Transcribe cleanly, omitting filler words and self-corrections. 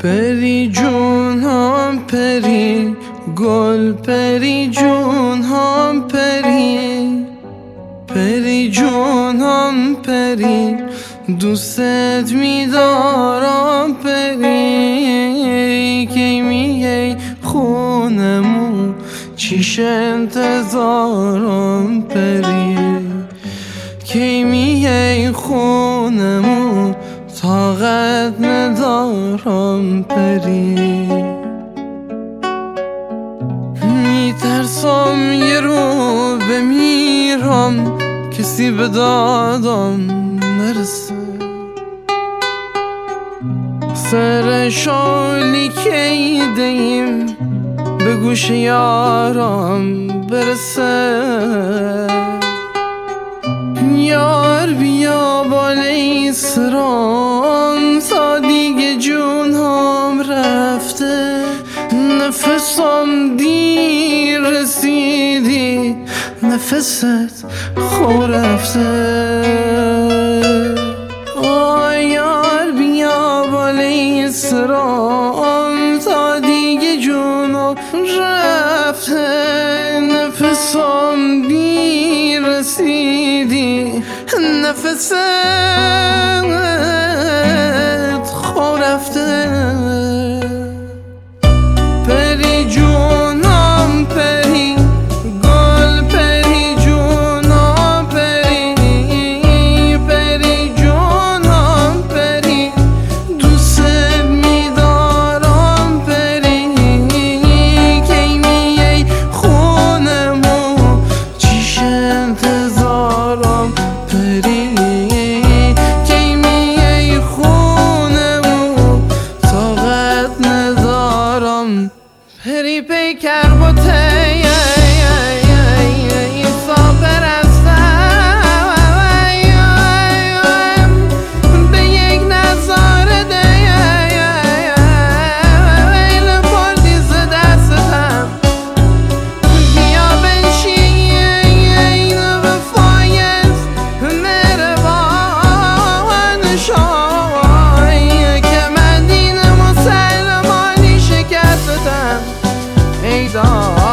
پری جون هم پری، گل پری جون هم پری، پری جون هم پری، دوست میدارم پری. کی میای خونمون چیش انتظارم پری، کی میای خونمون طاقت ندارم پری. میترسم یه رو بمیرم کسی به دادم نرسه، سر شالی که دیم به گوش یارم برسه. یار بیا بالای سرم تا دیگه جون هم رفته، نفسم دیر رسیدی نفست خو رفته. یار بیا بالای سرم تا دیگه جونم رفته، نفسم دیر رسیدی نفست خو رفته. پری جونم پری، گل پری جونم پری، پری جونم پری، دوست میدارم پری. کی میای خونمون چیش انتظارم پری، کی میای خونمون طاقت ندارم پری. پیکر با تی ایسا پرستم به یک نظاره دیل پاردیز دستم. بیا بنشین به فایز مهربان شای که من دین مسلمانی شکستم ای دار.